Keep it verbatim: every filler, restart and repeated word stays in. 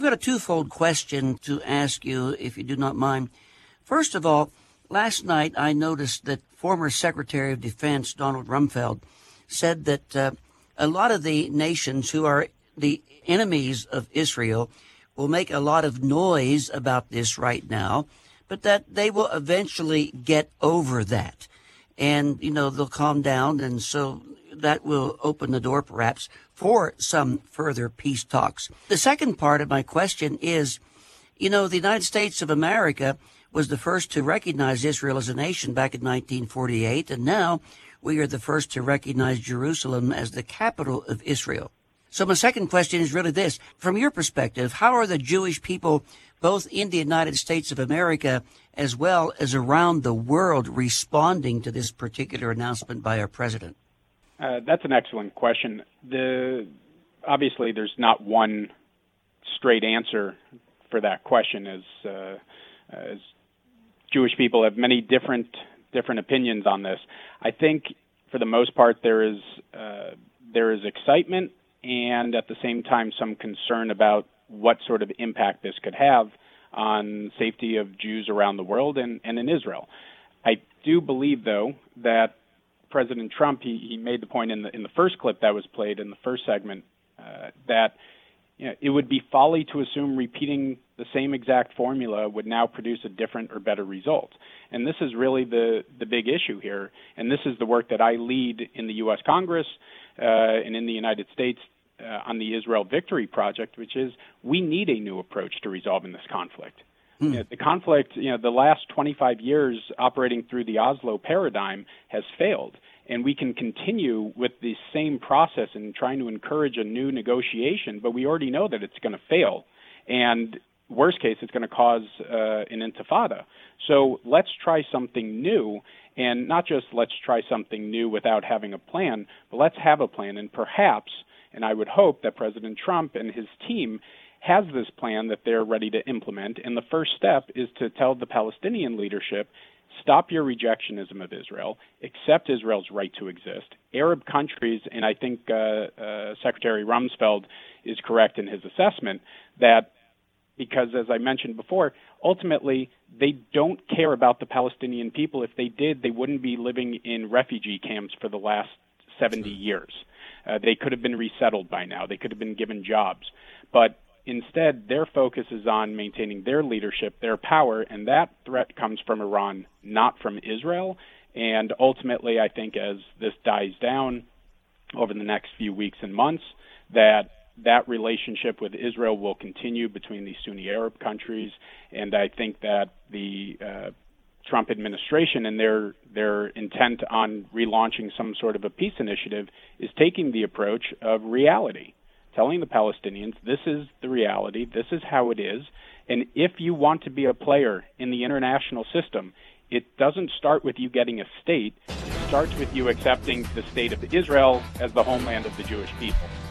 I've got a twofold question to ask you, if you do not mind. First of all, last night I noticed that former Secretary of Defense Donald Rumsfeld said that uh, a lot of the nations who are the enemies of Israel will make a lot of noise about this right now, but that they will eventually get over that. And, you know, they'll calm down, and so that will open the door perhaps for some further peace talks. The second part of my question is, you know, the United States of America was the first to recognize Israel as a nation back in nineteen forty-eight, and now we are the first to recognize Jerusalem as the capital of Israel. So my second question is really this. From your perspective, how are the Jewish people, both in the United States of America as well as around the world, responding to this particular announcement by our president? Uh, that's an excellent question. The, obviously, there's not one straight answer for that question, as, uh, as Jewish people have many different different opinions on this. I think, for the most part, there is uh, there is excitement and, at the same time, some concern about what sort of impact this could have on safety of Jews around the world and, and in Israel. I do believe, though, that President Trump, he, he made the point in the in the first clip that was played in the first segment uh, that you know, it would be folly to assume repeating the same exact formula would now produce a different or better result. And this is really the, the big issue here. And this is the work that I lead in the U S Congress uh, and in the United States uh, on the Israel Victory Project, which is we need a new approach to resolving this conflict. You know, the conflict, you know, the last twenty-five years operating through the Oslo paradigm has failed, and we can continue with the same process and trying to encourage a new negotiation, but we already know that it's going to fail, and worst case, it's going to cause uh, an intifada. So let's try something new, and not just let's try something new without having a plan, but let's have a plan, and perhaps, and I would hope that President Trump and his team has this plan that they're ready to implement, and the first step is to tell the Palestinian leadership, stop your rejectionism of Israel, accept Israel's right to exist. Arab countries, and I think uh, uh, Secretary Rumsfeld is correct in his assessment, that because, as I mentioned before, ultimately they don't care about the Palestinian people. If they did, they wouldn't be living in refugee camps for the last seventy years. Uh, they could have been resettled by now. They could have been given jobs. But instead, their focus is on maintaining their leadership, their power, and that threat comes from Iran, not from Israel. And ultimately, I think as this dies down over the next few weeks and months, that that relationship with Israel will continue between the Sunni Arab countries. And I think that the uh, Trump administration and their their intent on relaunching some sort of a peace initiative is taking the approach of reality, telling the Palestinians, this is the reality, this is how it is, and if you want to be a player in the international system, it doesn't start with you getting a state, it starts with you accepting the state of Israel as the homeland of the Jewish people.